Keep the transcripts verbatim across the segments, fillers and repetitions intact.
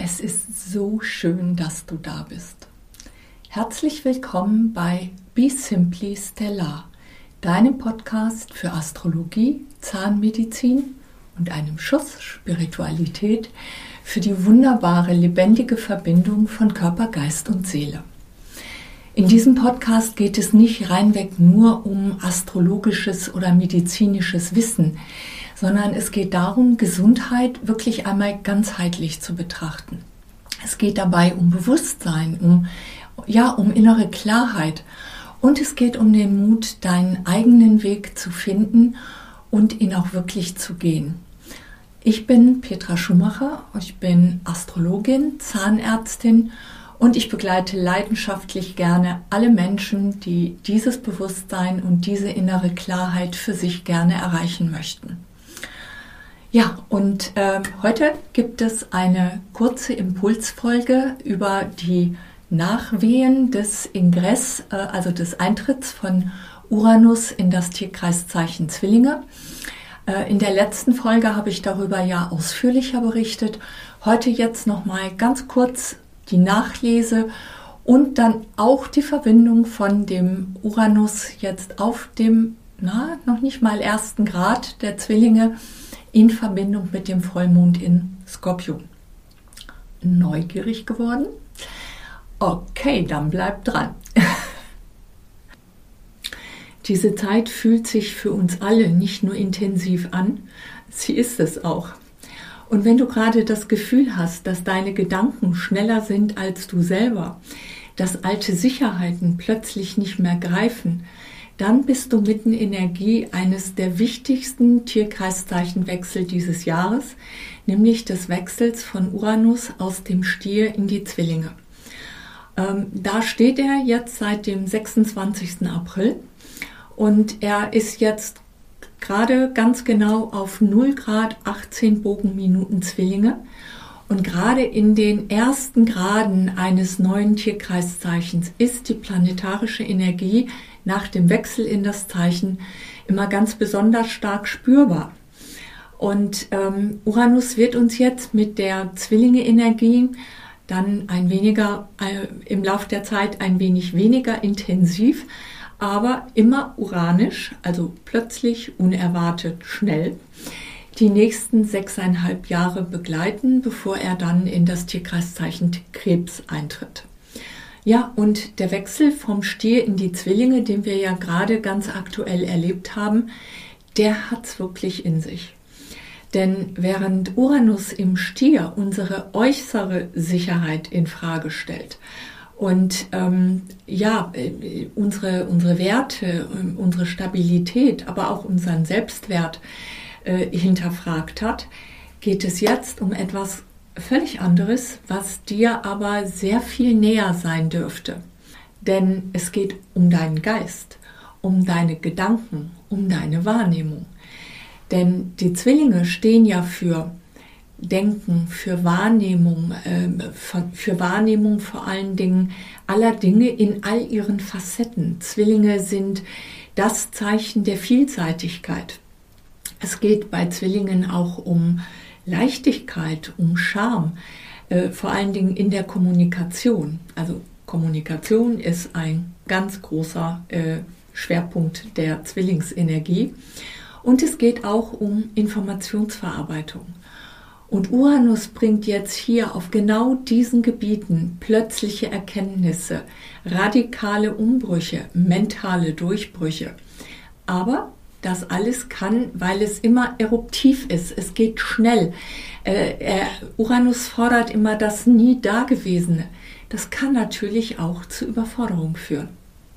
Es ist so schön, dass du da bist. Herzlich willkommen bei Be Simply Stellar, deinem Podcast für Astrologie, Zahnmedizin und einem Schuss Spiritualität für die wunderbare, lebendige Verbindung von Körper, Geist und Seele. In diesem Podcast geht es nicht reinweg nur um astrologisches oder medizinisches Wissen, sondern es geht darum, Gesundheit wirklich einmal ganzheitlich zu betrachten. Es geht dabei um Bewusstsein, um, ja, um innere Klarheit und es geht um den Mut, deinen eigenen Weg zu finden und ihn auch wirklich zu gehen. Ich bin Petra Schumacher, ich bin Astrologin, Zahnärztin und ich begleite leidenschaftlich gerne alle Menschen, die dieses Bewusstsein und diese innere Klarheit für sich gerne erreichen möchten. Ja, und äh, heute gibt es eine kurze Impulsfolge über die Nachwehen des Ingress, äh, also des Eintritts von Uranus in das Tierkreiszeichen Zwillinge. Äh, in der letzten Folge habe ich darüber ja ausführlicher berichtet. Heute jetzt nochmal ganz kurz die Nachlese und dann auch die Verbindung von dem Uranus jetzt auf dem, na, noch nicht mal ersten Grad der Zwillinge in Verbindung mit dem Vollmond in Skorpion. Neugierig geworden? Okay, dann bleib dran. Diese Zeit fühlt sich für uns alle nicht nur intensiv an, sie ist es auch. Und wenn du gerade das Gefühl hast, dass deine Gedanken schneller sind als du selber, dass alte Sicherheiten plötzlich nicht mehr greifen, dann bist du mitten in Energie eines der wichtigsten Tierkreiszeichenwechsel dieses Jahres, nämlich des Wechsels von Uranus aus dem Stier in die Zwillinge. Ähm, da steht er jetzt seit dem sechsundzwanzigsten April und er ist jetzt gerade ganz genau auf null Grad achtzehn Bogenminuten Zwillinge und gerade in den ersten Graden eines neuen Tierkreiszeichens ist die planetarische Energie nach dem Wechsel in das Zeichen immer ganz besonders stark spürbar. Und ähm, Uranus wird uns jetzt mit der Zwillinge-Energie dann ein weniger, äh, im Lauf der Zeit ein wenig weniger intensiv, aber immer uranisch, also plötzlich, unerwartet, schnell, die nächsten sechseinhalb Jahre begleiten, bevor er dann in das Tierkreiszeichen Krebs eintritt. Ja, und der Wechsel vom Stier in die Zwillinge, den wir ja gerade ganz aktuell erlebt haben, der hat's wirklich in sich. Denn während Uranus im Stier unsere äußere Sicherheit in Frage stellt und ähm, ja, unsere, unsere Werte, unsere Stabilität, aber auch unseren Selbstwert äh, hinterfragt hat, geht es jetzt um etwas völlig anderes, was dir aber sehr viel näher sein dürfte. Denn es geht um deinen Geist, um deine Gedanken, um deine Wahrnehmung. Denn die Zwillinge stehen ja für Denken, für Wahrnehmung, äh, für Wahrnehmung vor allen Dingen aller Dinge in all ihren Facetten. Zwillinge sind das Zeichen der Vielseitigkeit. Es geht bei Zwillingen auch um Leichtigkeit, um Charme, äh, vor allen Dingen in der Kommunikation. Also Kommunikation ist ein ganz großer äh, Schwerpunkt der Zwillingsenergie. Und es geht auch um Informationsverarbeitung. Und Uranus bringt jetzt hier auf genau diesen Gebieten plötzliche Erkenntnisse, radikale Umbrüche, mentale Durchbrüche. Aber das alles kann, weil es immer eruptiv ist. Es geht schnell. Äh, er, Uranus fordert immer das nie Dagewesene. Das kann natürlich auch zu Überforderung führen.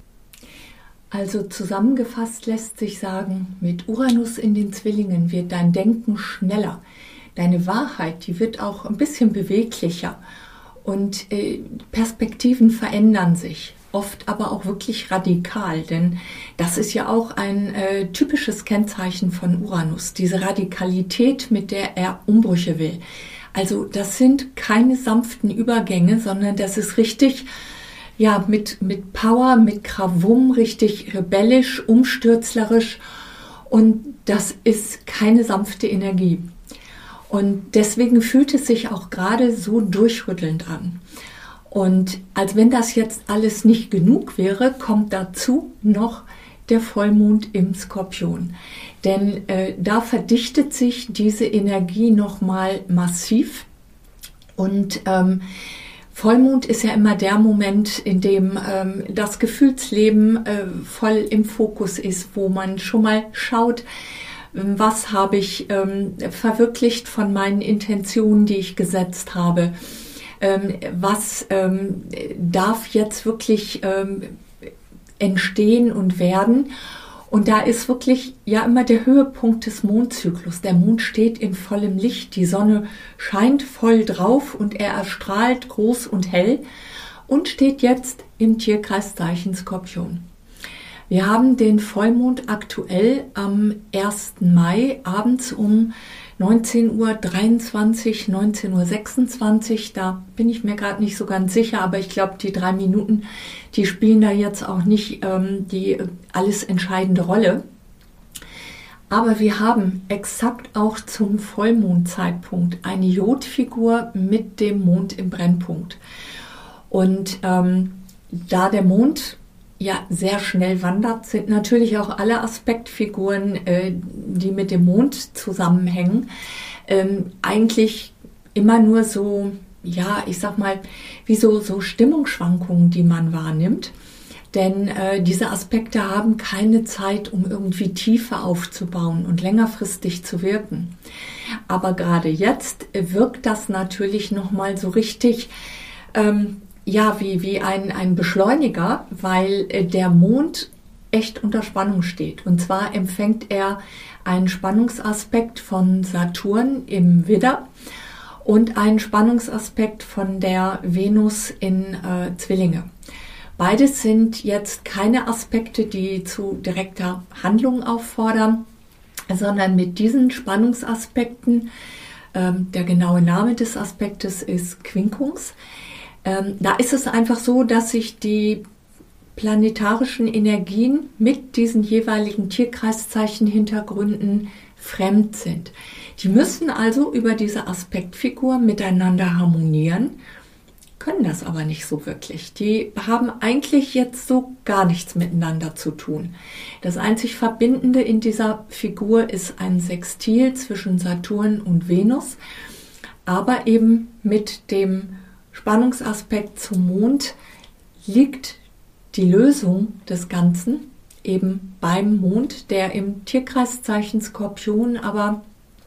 Also zusammengefasst lässt sich sagen, mit Uranus in den Zwillingen wird dein Denken schneller. Deine Wahrheit, die wird auch ein bisschen beweglicher und äh, Perspektiven verändern sich. Oft aber auch wirklich radikal, denn das ist ja auch ein äh, typisches Kennzeichen von Uranus, diese Radikalität, mit der er Umbrüche will. Also das sind keine sanften Übergänge, sondern das ist richtig, ja, mit, mit Power, mit Krawum, richtig rebellisch, umstürzlerisch und das ist keine sanfte Energie. Und deswegen fühlt es sich auch gerade so durchrüttelnd an. Und als wenn das jetzt alles nicht genug wäre, kommt dazu noch der Vollmond im Skorpion. Denn äh, da verdichtet sich diese Energie nochmal massiv. Und ähm, Vollmond ist ja immer der Moment, in dem ähm, das Gefühlsleben äh, voll im Fokus ist, wo man schon mal schaut, was habe ich ähm, verwirklicht von meinen Intentionen, die ich gesetzt habe. Ähm, was ähm, darf jetzt wirklich ähm, entstehen und werden? Und da ist wirklich ja immer der Höhepunkt des Mondzyklus. Der Mond steht in vollem Licht, die Sonne scheint voll drauf und er erstrahlt groß und hell und steht jetzt im Tierkreiszeichen Skorpion. Wir haben den Vollmond aktuell am ersten Mai abends um neunzehn Uhr dreiundzwanzig, neunzehn Uhr sechsundzwanzig. Da bin ich mir gerade nicht so ganz sicher, aber ich glaube, die drei Minuten, die spielen da jetzt auch nicht ähm, die alles entscheidende Rolle. Aber wir haben exakt auch zum Vollmondzeitpunkt eine Jodfigur mit dem Mond im Brennpunkt. Und ähm, da der Mond ja sehr schnell wandert, sind natürlich auch alle Aspektfiguren, äh, die mit dem Mond zusammenhängen, ähm, eigentlich immer nur so, ja, ich sag mal, wie so, so Stimmungsschwankungen, die man wahrnimmt. Denn äh, diese Aspekte haben keine Zeit, um irgendwie Tiefe aufzubauen und längerfristig zu wirken. Aber gerade jetzt wirkt das natürlich nochmal so richtig, ähm, ja, wie, wie ein, ein Beschleuniger, weil äh, der Mond echt unter Spannung steht. Und zwar empfängt er einen Spannungsaspekt von Saturn im Widder und einen Spannungsaspekt von der Venus in äh, Zwillinge. Beides sind jetzt keine Aspekte, die zu direkter Handlung auffordern, sondern mit diesen Spannungsaspekten, ähm, der genaue Name des Aspektes ist Quincunx, ähm, da ist es einfach so, dass sich die planetarischen Energien mit diesen jeweiligen Tierkreiszeichen-Hintergründen fremd sind. Die müssen also über diese Aspektfigur miteinander harmonieren, können das aber nicht so wirklich. Die haben eigentlich jetzt so gar nichts miteinander zu tun. Das einzig Verbindende in dieser Figur ist ein Sextil zwischen Saturn und Venus, aber eben mit dem Spannungsaspekt zum Mond liegt die Lösung des Ganzen eben beim Mond, der im Tierkreiszeichen Skorpion aber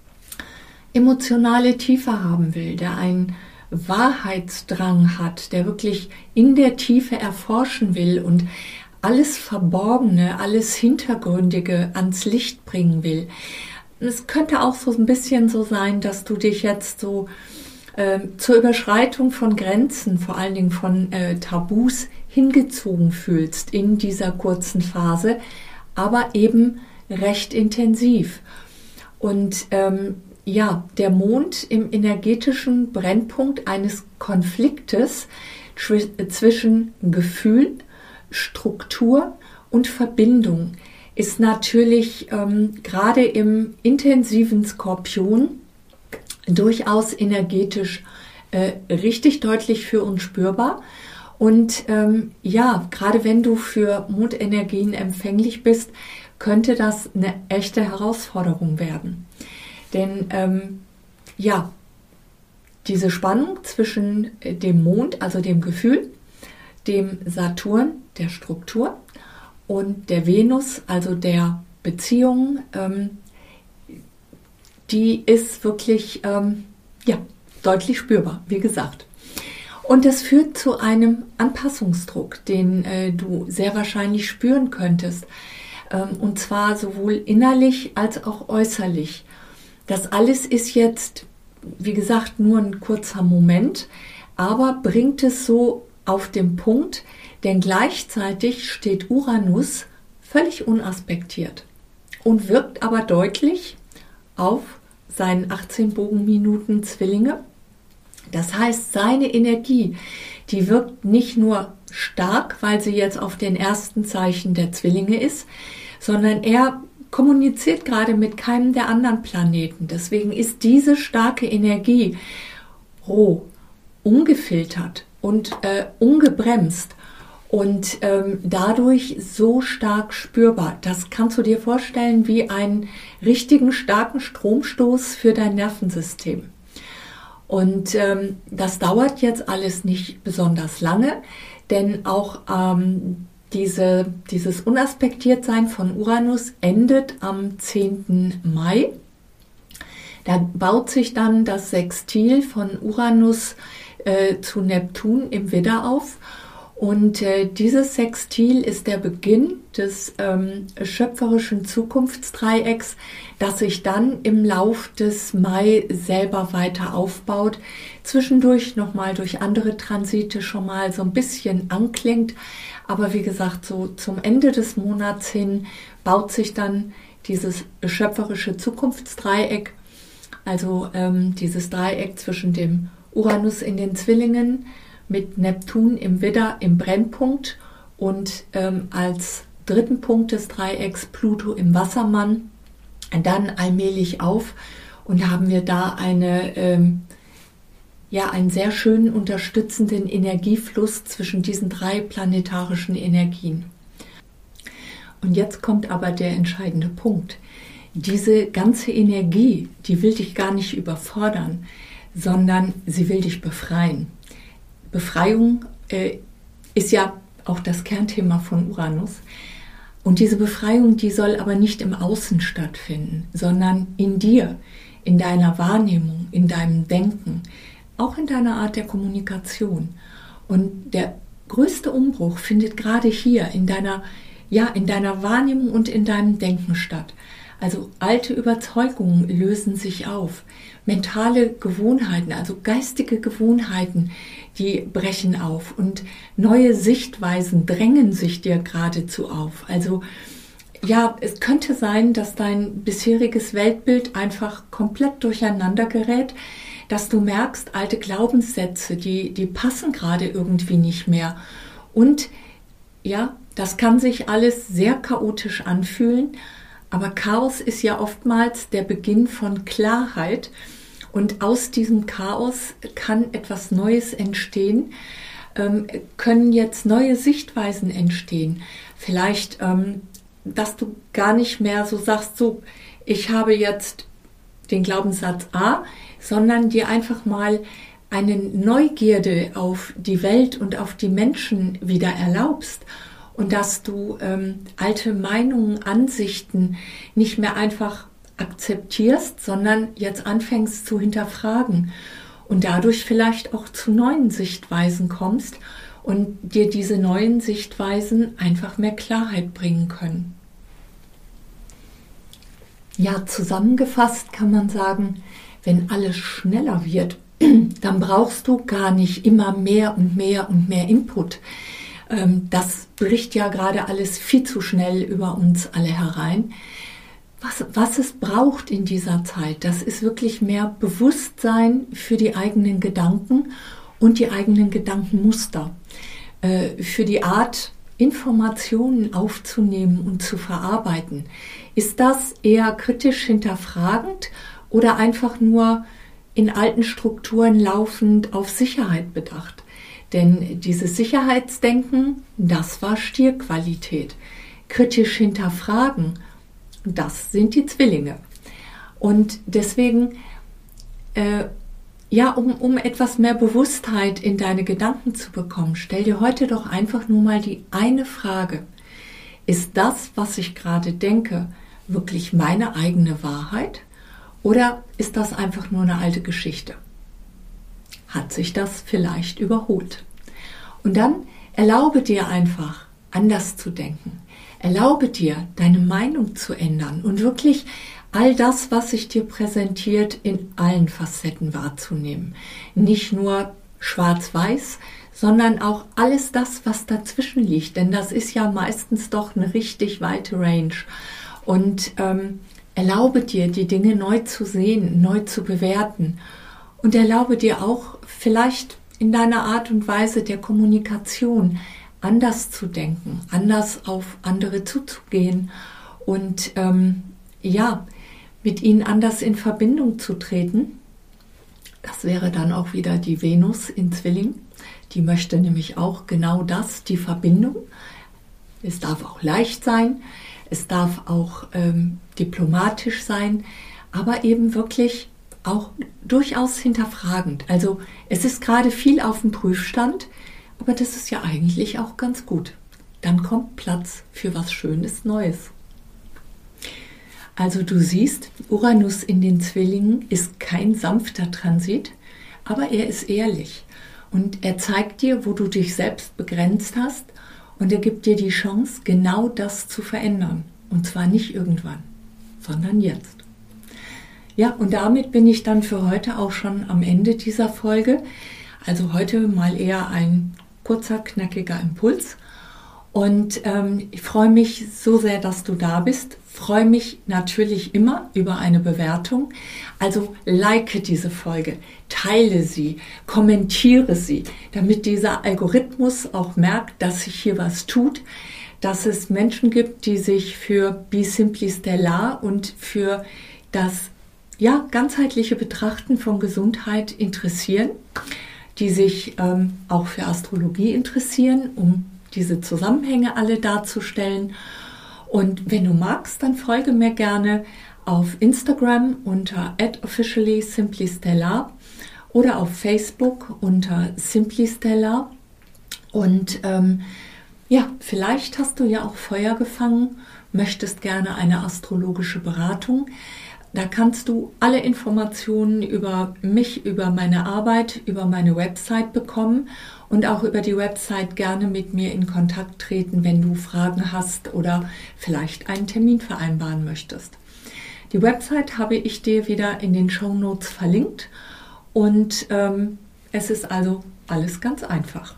emotionale Tiefe haben will, der einen Wahrheitsdrang hat, der wirklich in der Tiefe erforschen will und alles Verborgene, alles Hintergründige ans Licht bringen will. Es könnte auch so ein bisschen so sein, dass du dich jetzt so äh, zur Überschreitung von Grenzen, vor allen Dingen von äh, Tabus, hingezogen fühlst in dieser kurzen Phase, aber eben recht intensiv. Und ähm, ja, der Mond im energetischen Brennpunkt eines Konfliktes zwischen Gefühl, Struktur und Verbindung ist natürlich ähm, gerade im intensiven Skorpion durchaus energetisch äh, richtig deutlich für uns spürbar. Und ähm, ja, gerade wenn du für Mondenergien empfänglich bist, könnte das eine echte Herausforderung werden. Denn ähm, ja, diese Spannung zwischen dem Mond, also dem Gefühl, dem Saturn, der Struktur, und der Venus, also der Beziehung, ähm, die ist wirklich ähm, ja, deutlich spürbar, wie gesagt. Und das führt zu einem Anpassungsdruck, den äh, du sehr wahrscheinlich spüren könntest. Ähm, und zwar sowohl innerlich als auch äußerlich. Das alles ist jetzt, wie gesagt, nur ein kurzer Moment, aber bringt es so auf den Punkt, denn gleichzeitig steht Uranus völlig unaspektiert und wirkt aber deutlich auf seinen achtzehn Bogenminuten Zwillinge. Das heißt, seine Energie, die wirkt nicht nur stark, weil sie jetzt auf den ersten Zeichen der Zwillinge ist, sondern er kommuniziert gerade mit keinem der anderen Planeten. Deswegen ist diese starke Energie roh, ungefiltert und äh, ungebremst und ähm, dadurch so stark spürbar. Das kannst du dir vorstellen wie einen richtigen starken Stromstoß für dein Nervensystem. Und ähm, das dauert jetzt alles nicht besonders lange, denn auch ähm, diese, dieses Unaspektiertsein von Uranus endet am zehnten Mai. Da baut sich dann das Sextil von Uranus äh, zu Neptun im Widder auf. Und äh, dieses Sextil ist der Beginn des ähm, schöpferischen Zukunftsdreiecks, das sich dann im Lauf des Mai selber weiter aufbaut, zwischendurch nochmal durch andere Transite schon mal so ein bisschen anklingt. Aber wie gesagt, so zum Ende des Monats hin baut sich dann dieses schöpferische Zukunftsdreieck, also ähm, dieses Dreieck zwischen dem Uranus in den Zwillingen, mit Neptun im Widder im Brennpunkt und ähm, als dritten Punkt des Dreiecks Pluto im Wassermann dann allmählich auf und haben wir da eine, ähm, ja, einen sehr schönen unterstützenden Energiefluss zwischen diesen drei planetarischen Energien. Und jetzt kommt aber der entscheidende Punkt. Diese ganze Energie, die will dich gar nicht überfordern, sondern sie will dich befreien. Befreiung äh, ist ja auch das Kernthema von Uranus. Und diese Befreiung, die soll aber nicht im Außen stattfinden, sondern in dir, in deiner Wahrnehmung, in deinem Denken, auch in deiner Art der Kommunikation. Und der größte Umbruch findet gerade hier in deiner, ja, in deiner Wahrnehmung und in deinem Denken statt. Also alte Überzeugungen lösen sich auf. Mentale Gewohnheiten, also geistige Gewohnheiten, die brechen auf und neue Sichtweisen drängen sich dir geradezu auf. Also ja, es könnte sein, dass dein bisheriges Weltbild einfach komplett durcheinander gerät, dass du merkst, alte Glaubenssätze, die, die passen gerade irgendwie nicht mehr. Und ja, das kann sich alles sehr chaotisch anfühlen, aber Chaos ist ja oftmals der Beginn von Klarheit. Und aus diesem Chaos kann etwas Neues entstehen, ähm, können jetzt neue Sichtweisen entstehen. Vielleicht, ähm, dass du gar nicht mehr so sagst, so, ich habe jetzt den Glaubenssatz A, sondern dir einfach mal eine Neugierde auf die Welt und auf die Menschen wieder erlaubst. Und dass du ähm, alte Meinungen, Ansichten nicht mehr einfach akzeptierst, sondern jetzt anfängst zu hinterfragen und dadurch vielleicht auch zu neuen Sichtweisen kommst und dir diese neuen Sichtweisen einfach mehr Klarheit bringen können. Ja, zusammengefasst kann man sagen, wenn alles schneller wird, dann brauchst du gar nicht immer mehr und mehr und mehr Input. Das bricht ja gerade alles viel zu schnell über uns alle herein. Was, was es braucht in dieser Zeit, das ist wirklich mehr Bewusstsein für die eigenen Gedanken und die eigenen Gedankenmuster, für die Art, Informationen aufzunehmen und zu verarbeiten. Ist das eher kritisch hinterfragend oder einfach nur in alten Strukturen laufend auf Sicherheit bedacht? Denn dieses Sicherheitsdenken, das war Stierqualität. Kritisch hinterfragen, das sind die Zwillinge. Und deswegen, äh, ja, um, um etwas mehr Bewusstheit in deine Gedanken zu bekommen, stell dir heute doch einfach nur mal die eine Frage. Ist das, was ich gerade denke, wirklich meine eigene Wahrheit? Oder ist das einfach nur eine alte Geschichte? Hat sich das vielleicht überholt? Und dann erlaube dir einfach, anders zu denken. Erlaube dir, deine Meinung zu ändern und wirklich all das, was sich dir präsentiert, in allen Facetten wahrzunehmen. Nicht nur schwarz-weiß, sondern auch alles das, was dazwischen liegt. Denn das ist ja meistens doch eine richtig weite Range. Und ähm, erlaube dir, die Dinge neu zu sehen, neu zu bewerten. Und erlaube dir auch, vielleicht in deiner Art und Weise der Kommunikation anders zu denken, anders auf andere zuzugehen und ähm, ja, mit ihnen anders in Verbindung zu treten. Das wäre dann auch wieder die Venus in Zwilling. Die möchte nämlich auch genau das, die Verbindung. Es darf auch leicht sein, es darf auch ähm, diplomatisch sein, aber eben wirklich auch durchaus hinterfragend. Also es ist gerade viel auf dem Prüfstand, aber das ist ja eigentlich auch ganz gut. Dann kommt Platz für was Schönes Neues. Also du siehst, Uranus in den Zwillingen ist kein sanfter Transit, aber er ist ehrlich. Und er zeigt dir, wo du dich selbst begrenzt hast, und er gibt dir die Chance, genau das zu verändern. Und zwar nicht irgendwann, sondern jetzt. Ja, und damit bin ich dann für heute auch schon am Ende dieser Folge. Also heute mal eher ein kurzer, knackiger Impuls. Und ähm, ich freue mich so sehr, dass du da bist. Freue mich natürlich immer über eine Bewertung. Also like diese Folge, teile sie, kommentiere sie, damit dieser Algorithmus auch merkt, dass sich hier was tut, dass es Menschen gibt, die sich für Be Simply Stellar und für das ja, ganzheitliche Betrachten von Gesundheit interessieren, die sich ähm, auch für Astrologie interessieren, um diese Zusammenhänge alle darzustellen. Und wenn du magst, dann folge mir gerne auf Instagram unter at officially simply stellar oder auf Facebook unter Simply Stellar. Und ähm, ja, vielleicht hast du ja auch Feuer gefangen, möchtest gerne eine astrologische Beratung. Da kannst du alle Informationen über mich, über meine Arbeit, über meine Website bekommen und auch über die Website gerne mit mir in Kontakt treten, wenn du Fragen hast oder vielleicht einen Termin vereinbaren möchtest. Die Website habe ich dir wieder in den Shownotes verlinkt und ähm, es ist also alles ganz einfach.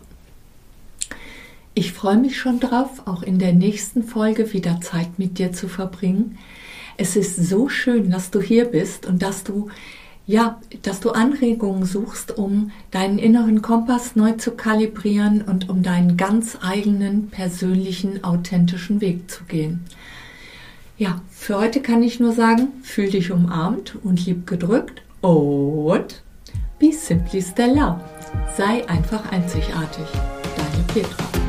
Ich freue mich schon drauf, auch in der nächsten Folge wieder Zeit mit dir zu verbringen. Es ist so schön, dass du hier bist und dass du, ja, dass du Anregungen suchst, um deinen inneren Kompass neu zu kalibrieren und um deinen ganz eigenen, persönlichen, authentischen Weg zu gehen. Ja, für heute kann ich nur sagen, fühl dich umarmt und lieb gedrückt und Be Simply Stellar. Sei einfach einzigartig. Deine Petra.